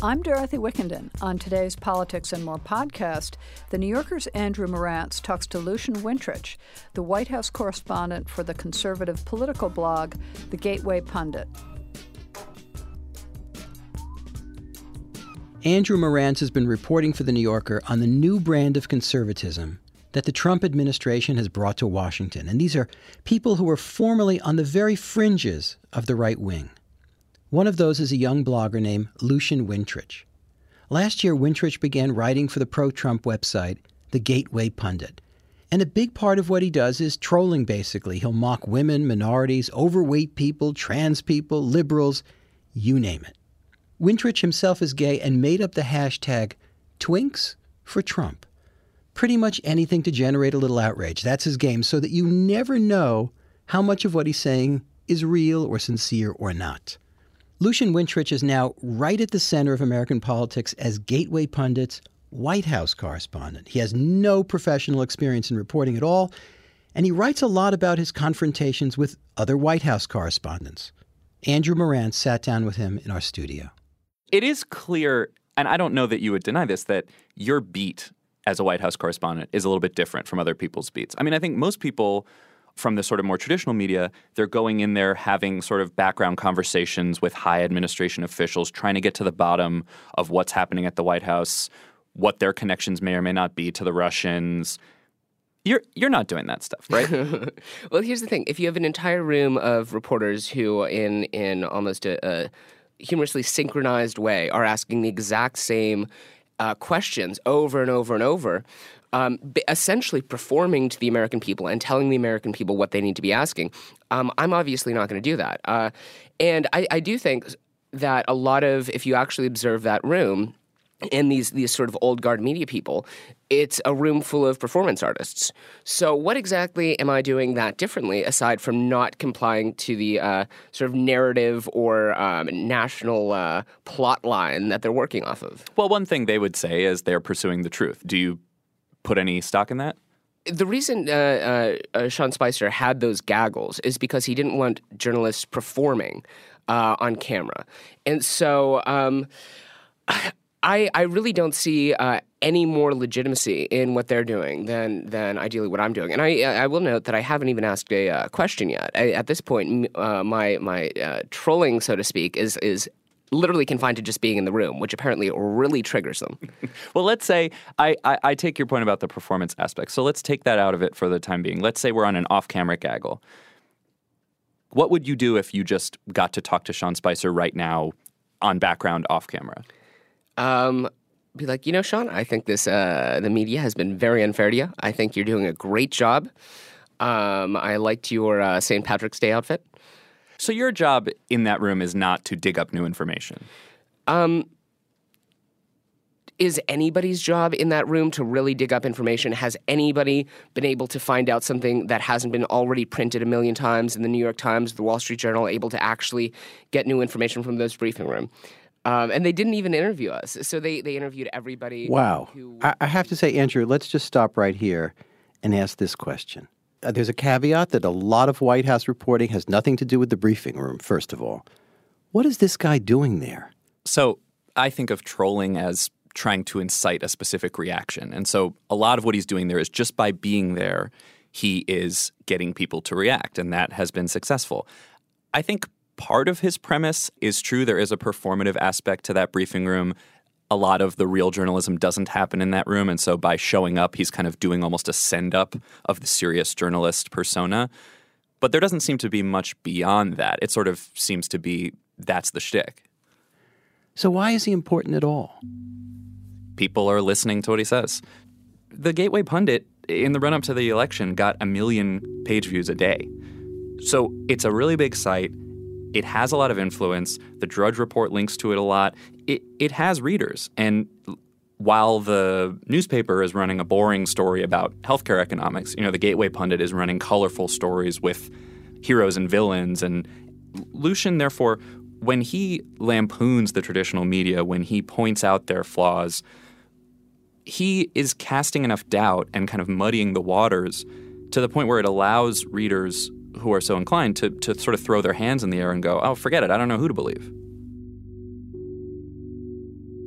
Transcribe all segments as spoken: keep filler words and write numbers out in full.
I'm Dorothy Wickenden. On today's Politics and More podcast, The New Yorker's Andrew Marantz talks to Lucian Wintrich, the White House correspondent for the conservative political blog, The Gateway Pundit. Andrew Marantz has been reporting for The New Yorker on the new brand of conservatism that the Trump administration has brought to Washington. And these are people who were formerly on the very fringes of the right wing. One of those is a young blogger named Lucian Wintrich. Last year, Wintrich began writing for the pro-Trump website, The Gateway Pundit. And a big part of what he does is trolling, basically. He'll mock women, minorities, overweight people, trans people, liberals, you name it. Wintrich himself is gay and made up the hashtag Twinks for Trump. Pretty much anything to generate a little outrage. That's his game, so that you never know how much of what he's saying is real or sincere or not. Lucian Wintrich is now right at the center of American politics as Gateway Pundit's White House correspondent. He has no professional experience in reporting at all, and he writes a lot about his confrontations with other White House correspondents. Andrew Marantz sat down with him in our studio. It is clear, and I don't know that you would deny this, that your beat as a White House correspondent is a little bit different from other people's beats. I mean, I think most people from the sort of more traditional media, they're going in there having sort of background conversations with high administration officials, trying to get to the bottom of what's happening at the White House, what their connections may or may not be to the Russians. You're you're not doing that stuff, right? Well, here's the thing. If you have an entire room of reporters who, in in almost a, a humorously synchronized way, are asking the exact same uh, questions over and over and over, Um, essentially performing to the American people and telling the American people what they need to be asking, um, I'm obviously not going to do that. Uh, and I, I do think that a lot of, if you actually observe that room, and these these sort of old guard media people, it's a room full of performance artists. So what exactly am I doing that differently, aside from not complying to the uh, sort of narrative or um, national uh, plot line that they're working off of? Well, one thing they would say is they're pursuing the truth. Do you put any stock in that? The reason uh, uh, uh, Sean Spicer had those gaggles is because he didn't want journalists performing uh, on camera. And so um, I, I really don't see uh, any more legitimacy in what they're doing than than ideally what I'm doing. And I I will note that I haven't even asked a uh, question yet. I, at this point, uh, my my uh, trolling, so to speak, is is literally confined to just being in the room, which apparently really triggers them. Well, let's say I, I, I take your point about the performance aspect. So let's take that out of it for the time being. Let's say we're on an off-camera gaggle. What would you do if you just got to talk to Sean Spicer right now on background off-camera? Um, be like, you know, Sean, I think this uh, the media has been very unfair to you. I think you're doing a great job. Um, I liked your uh, Saint Patrick's Day outfit. So your job in that room is not to dig up new information? Um, is anybody's job in that room to really dig up information? Has anybody been able to find out something that hasn't been already printed a million times in the New York Times, the Wall Street Journal, able to actually get new information from those briefing room? Um, and they didn't even interview us. So they, they interviewed everybody. Wow. Who... I, I have to say, Andrew, let's just stop right here and ask this question. Uh, there's a caveat that a lot of White House reporting has nothing to do with the briefing room, first of all. What is this guy doing there? So I think of trolling as trying to incite a specific reaction. And so a lot of what he's doing there is just by being there, he is getting people to react, and that has been successful. I think part of his premise is true. There is a performative aspect to that briefing room. A lot of the real journalism doesn't happen in that room, and so by showing up, he's kind of doing almost a send-up of the serious journalist persona. But there doesn't seem to be much beyond that. It sort of seems to be that's the shtick. So why is he important at all? People are listening to what he says. The Gateway Pundit, in the run-up to the election, got a million page views a day. So it's a really big site. It has a lot of influence. The Drudge Report links to it a lot. It it has readers. And while the newspaper is running a boring story about healthcare economics, you know, the Gateway Pundit is running colorful stories with heroes and villains. And Lucian, therefore, when he lampoons the traditional media, when he points out their flaws, he is casting enough doubt and kind of muddying the waters to the point where it allows readers who are so inclined to to sort of throw their hands in the air and go, oh, forget it, I don't know who to believe.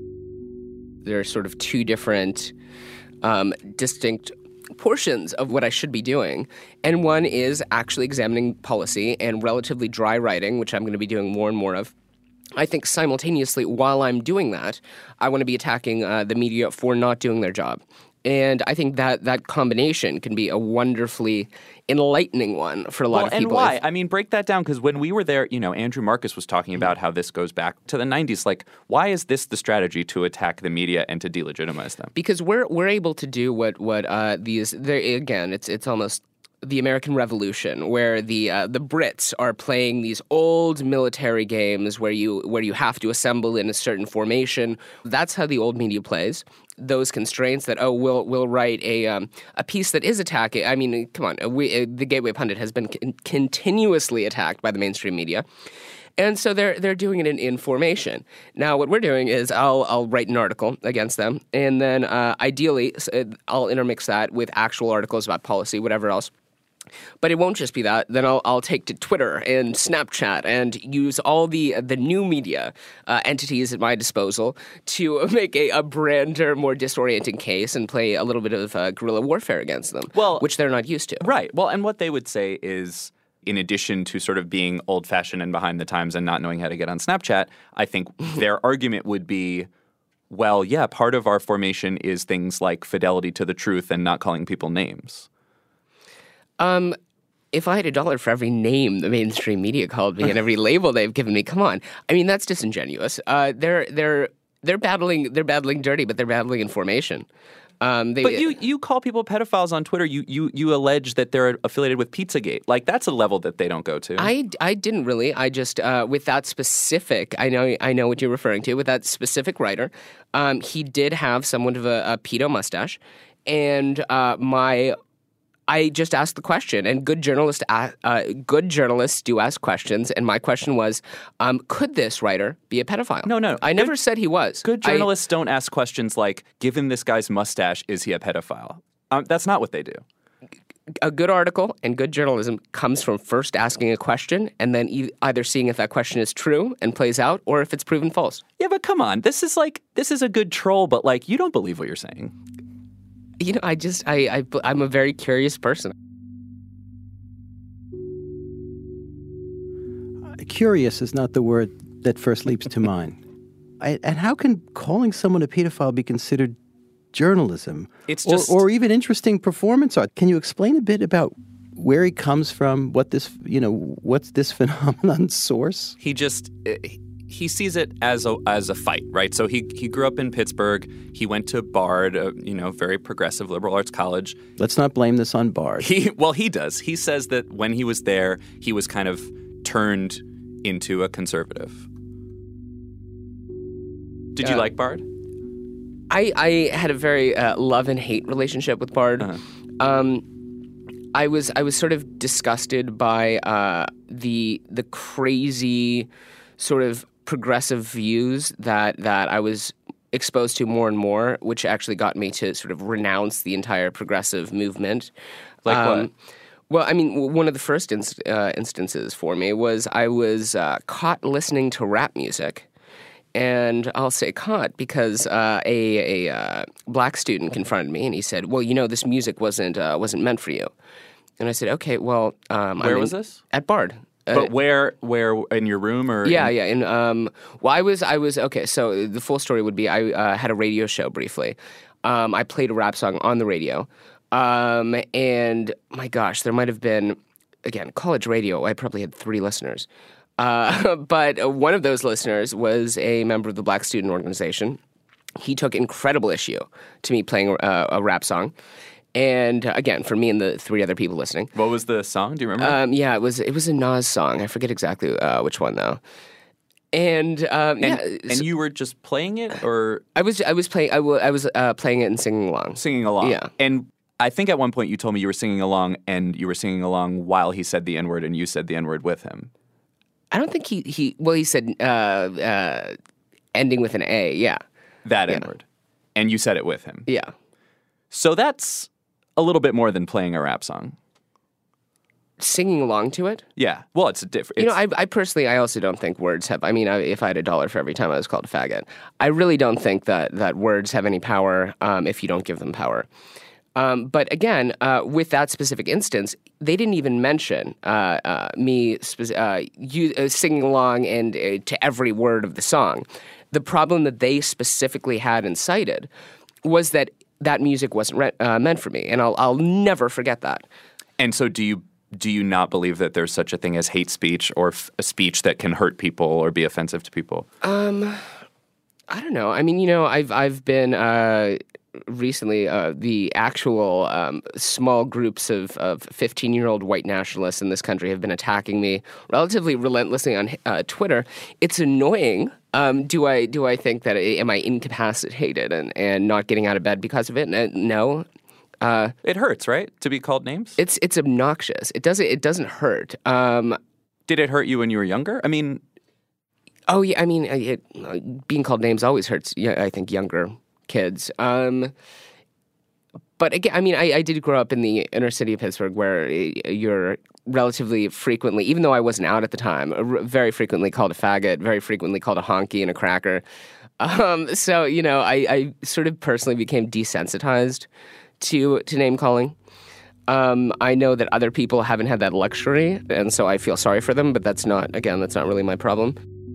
there are sort of two different um, distinct portions of what I should be doing. And one is actually examining policy and relatively dry writing, which I'm going to be doing more and more of. I think simultaneously, while I'm doing that, I want to be attacking uh, the media for not doing their job. And I think that that combination can be a wonderfully enlightening one for a lot well, of people. And why? I mean, break that down, because when we were there, you know, Andrew Marcus was talking about how this goes back to the nineties. Like, why is this the strategy to attack the media and to delegitimize them? Because we're we're able to do what what uh, these again, it's it's almost the American Revolution, where the uh, the Brits are playing these old military games where you where you have to assemble in a certain formation. That's how the old media plays. Those constraints that oh we'll we'll write a um, a piece that is attacking. I mean, come on, we, uh, the Gateway Pundit has been con- continuously attacked by the mainstream media. And so they're they're doing it in, in formation. Now, what we're doing is I'll I'll write an article against them, and then uh, ideally I'll intermix that with actual articles about policy, whatever else. But it won't just be that. Then I'll I'll take to Twitter and Snapchat and use all the the new media uh, entities at my disposal to make a, a brander, more disorienting case and play a little bit of uh, guerrilla warfare against them, well, which they're not used to. Right. Well, and what they would say is, in addition to sort of being old-fashioned and behind the times and not knowing how to get on Snapchat, I think their argument would be, well, yeah, part of our formation is things like fidelity to the truth and not calling people names. Um, if I had a dollar for every name the mainstream media called me and every label they've given me, come on. I mean, that's disingenuous. Uh, they're they're they're battling they're battling dirty, but they're battling in formation. Um, they, but you, you call people pedophiles on Twitter. You, you you allege that they're affiliated with Pizzagate. Like, that's a level that they don't go to. I, I didn't really. I just uh, with that specific. I know I know what you're referring to. With that specific writer, um, he did have somewhat of a, a pedo mustache, and uh, my. I just asked the question, and good journalists, uh, good journalists do ask questions. And my question was, um, could this writer be a pedophile? No, no. I never good, said he was. Good journalists I, don't ask questions like, given this guy's mustache, is he a pedophile? Um, that's not what they do. A good article and good journalism comes from first asking a question and then e- either seeing if that question is true and plays out, or if it's proven false. Yeah, but come on. This is like, this is a good troll, but like, you don't believe what you're saying. You know, I just, I, I, I'm a very curious person. Curious is not the word that first leaps to mind. I, and how can calling someone a pedophile be considered journalism? It's just... Or, or even interesting performance art? Can you explain a bit about where he comes from, what this, you know, what's this phenomenon source? He just... He sees it as a as a fight, right? So he he grew up in Pittsburgh. He went to Bard, a, you know, very progressive liberal arts college. Let's not blame this on Bard. He well, he does. He says that when he was there, he was kind of turned into a conservative. Did uh, you like Bard? I I had a very uh, love and hate relationship with Bard. Uh-huh. Um, I was I was sort of disgusted by uh, the the crazy sort of progressive views that, that I was exposed to more and more, which actually got me to sort of renounce the entire progressive movement. Like um, what? Well, I mean, one of the first inst- uh, instances for me was I was uh, caught listening to rap music. And I'll say caught because uh, a, a uh, black student confronted me and he said, well, you know, this music wasn't uh, wasn't meant for you. And I said, okay, well... Um, Where I'm was in, this? At Bard. But where, where in your room or? Yeah, in... yeah. And um, well, I was, I was okay. So the full story would be, I uh, had a radio show briefly. Um, I played a rap song on the radio, um, and my gosh, there might have been, again, college radio. I probably had three listeners, uh, but one of those listeners was a member of the Black Student Organization. He took incredible issue to me playing a, a rap song. And uh, again, for me and the three other people listening. What was the song? Do you remember? Um, yeah, it was it was a Nas song. I forget exactly uh, which one though. And um, and, yeah, and so, you were just playing it, or I was I was playing I, w- I was uh, playing it and singing along. Singing along. Yeah. And I think at one point you told me you were singing along, and you were singing along while he said the N-word, and you said the N-word with him. I don't think he he well he said uh, uh, ending with an A. Yeah. That yeah. N-word, and you said it with him. Yeah. So that's a little bit more than playing a rap song. singing along to it. Yeah. Well, it's a different. You know, I, I personally, I also don't think words have. I mean, I, if I had a dollar for every time I was called a faggot, I really don't think that that words have any power um, if you don't give them power. Um, but again, uh, with that specific instance, they didn't even mention uh, uh, me spe- uh, you, uh, singing along and uh, to every word of the song. The problem that they specifically had and cited was that that music wasn't re- uh, meant for me, and I'll I'll never forget that. And so, do you do you not believe that there's such a thing as hate speech or f- a speech that can hurt people or be offensive to people? Um, I don't know. I mean, you know, I've I've been. Uh, Recently, uh, the actual um, small groups of, of fifteen-year-old white nationalists in this country have been attacking me relatively relentlessly on uh, Twitter. It's annoying. Um, do I do I think that am I incapacitated and, and not getting out of bed because of it? No. Uh, it hurts, right, to be called names? It's it's obnoxious. It doesn't it doesn't hurt. Um, Did it hurt you when you were younger? I mean, oh yeah. I mean, it, being called names always hurts. Yeah, I think younger kids. Um, but again, I mean, I, I did grow up in the inner city of Pittsburgh where you're relatively frequently, even though I wasn't out at the time, very frequently called a faggot, very frequently called a honky and a cracker. Um, so, you know, I, I sort of personally became desensitized to, to name calling. Um, I know that other people haven't had that luxury, and so I feel sorry for them, but that's not, again, that's not really my problem.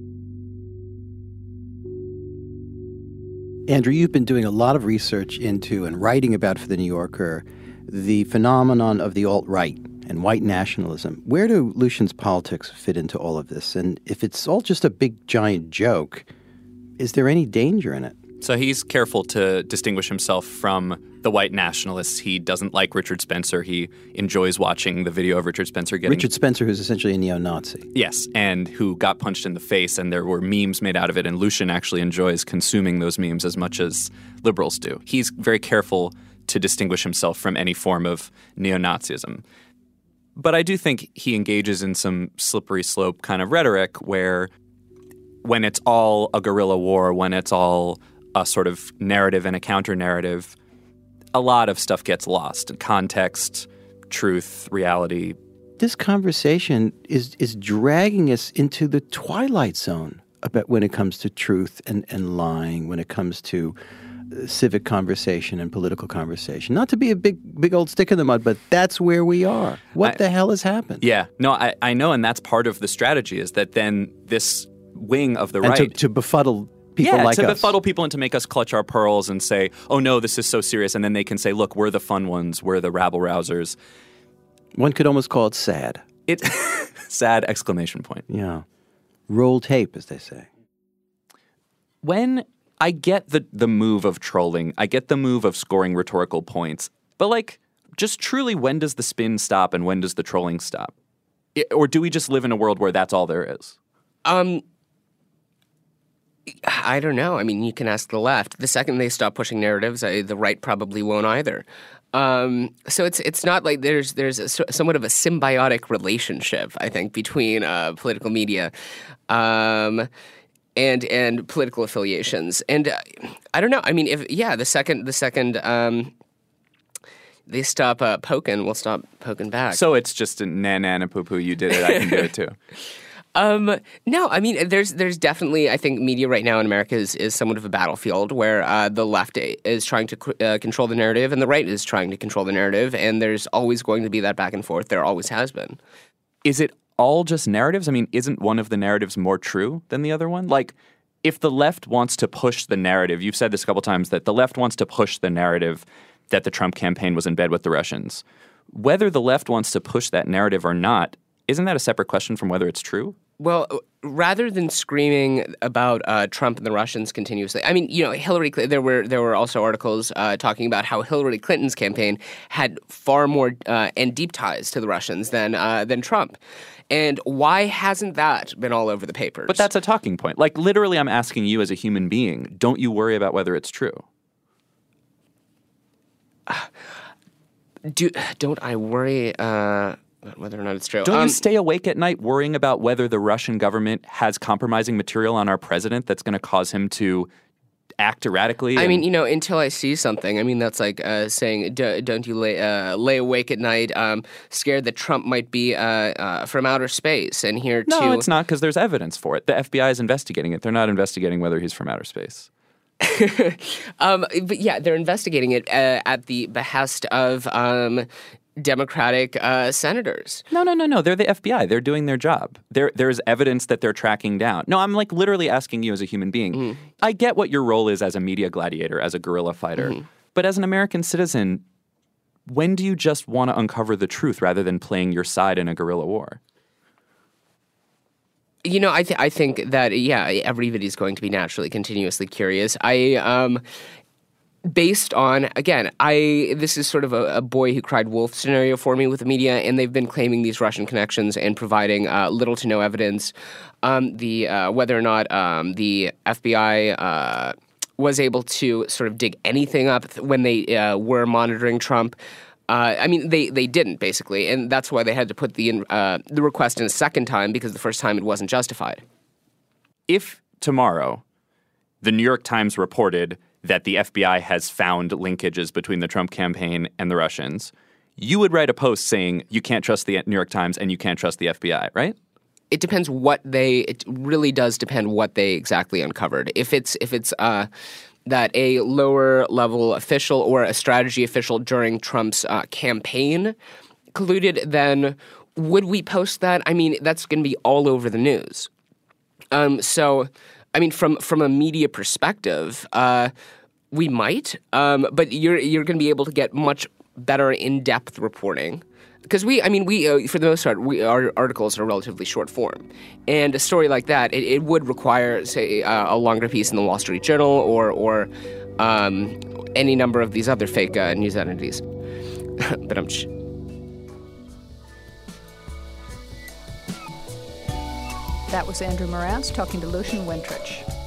Andrew, you've been doing a lot of research into and writing about for The New Yorker the phenomenon of the alt-right and white nationalism. Where do Lucian's politics fit into all of this? And if it's all just a big, giant joke, is there any danger in it? So he's careful to distinguish himself from the white nationalists. He doesn't like Richard Spencer. He enjoys watching the video of Richard Spencer getting... Richard Spencer, who's essentially a neo-Nazi. Yes, and who got punched in the face, and there were memes made out of it, and Lucian actually enjoys consuming those memes as much as liberals do. He's very careful to distinguish himself from any form of neo-Nazism. But I do think he engages in some slippery slope kind of rhetoric where when it's all a guerrilla war, when it's all a sort of narrative and a counter-narrative, a lot of stuff gets lost. Context, truth, reality. This conversation is is dragging us into the twilight zone about when it comes to truth and, and lying, when it comes to uh, civic conversation and political conversation. Not to be a big big old stick in the mud, but that's where we are. What I, the hell has happened? Yeah. No, I, I know, and that's part of the strategy is that then this wing of the and right... to, to befuddle people yeah, like to us. befuddle people and to make us clutch our pearls and say, oh no, this is so serious. And then they can say, look, we're the fun ones. We're the rabble-rousers. One could almost call it sad. It sad exclamation point. Yeah. Roll tape, as they say. When I get the, the move of trolling, I get the move of scoring rhetorical points, but like, just truly, when does the spin stop and when does the trolling stop? It, or do we just live in a world where that's all there is? Um... I don't know. I mean, you can ask the left. The second they stop pushing narratives, I, the right probably won't either. Um, so it's it's not like there's there's a, somewhat of a symbiotic relationship, I think, between uh, political media um, and and political affiliations. And uh, I don't know. I mean, if yeah, the second the second um, they stop uh, poking, we'll stop poking back. So it's just a na na na poo poo. You did it. I can do it too. Um, no, I mean, there's there's definitely, I think, media right now in America is, is somewhat of a battlefield where uh, the left is trying to uh, control the narrative and the right is trying to control the narrative, and there's always going to be that back and forth. There always has been. Is it all just narratives? I mean, isn't one of the narratives more true than the other one? Like, if the left wants to push the narrative, you've said this a couple times, that the left wants to push the narrative that the Trump campaign was in bed with the Russians. Whether the left wants to push that narrative or not, isn't that a separate question from whether it's true? Well, rather than screaming about uh, Trump and the Russians continuously, I mean, you know, Hillary. There were there were also articles uh, talking about how Hillary Clinton's campaign had far more uh, and deep ties to the Russians than uh, than Trump, and why hasn't that been all over the papers? But that's a talking point. Like, literally, I'm asking you as a human being, don't you worry about whether it's true? Do don't I worry? Uh, Whether or not it's true. Don't um, you stay awake at night worrying about whether the Russian government has compromising material on our president that's going to cause him to act erratically. I and- mean, you know, until I see something. I mean, that's like uh, saying, don't you lay, uh, lay awake at night um, scared that Trump might be uh, uh, from outer space and here no, to... No, it's not, because there's evidence for it. The F B I is investigating it. They're not investigating whether he's from outer space. um, but yeah, they're investigating it uh, at the behest of um, Democratic uh, senators. No, no, no, no. They're the F B I. They're doing their job. There, there's evidence that they're tracking down. No, I'm like literally asking you as a human being. Mm. I get what your role is as a media gladiator, as a guerrilla fighter. Mm. But as an American citizen, when do you just want to uncover the truth rather than playing your side in a guerrilla war? You know, I, th- I think that, yeah, everybody's going to be naturally continuously curious. I, um, based on, again, I this is sort of a, a boy who cried wolf scenario for me with the media, and they've been claiming these Russian connections and providing uh, little to no evidence. Um, the uh, whether or not um, the F B I uh, was able to sort of dig anything up when they uh, were monitoring Trump. Uh, I mean, they, they didn't, basically, and that's why they had to put the uh, the request in a second time, because the first time it wasn't justified. If tomorrow the New York Times reported that the F B I has found linkages between the Trump campaign and the Russians, you would write a post saying you can't trust the New York Times and you can't trust the F B I, right? It depends what they – it really does depend what they exactly uncovered. If it's if it's uh, – that a lower-level official or a strategy official during Trump's uh, campaign colluded, then would we post that? I mean, that's going to be all over the news. Um, so, I mean, from from a media perspective, uh, we might, um, but you're you're going to be able to get much better in-depth reporting. Because we, I mean, we, uh, for the most part, we, our articles are relatively short form. And a story like that, it, it would require, say, uh, a longer piece in the Wall Street Journal or or um, any number of these other fake uh, news entities. But I'm... Sh- that was Andrew Marantz talking to Lucian Wintrich.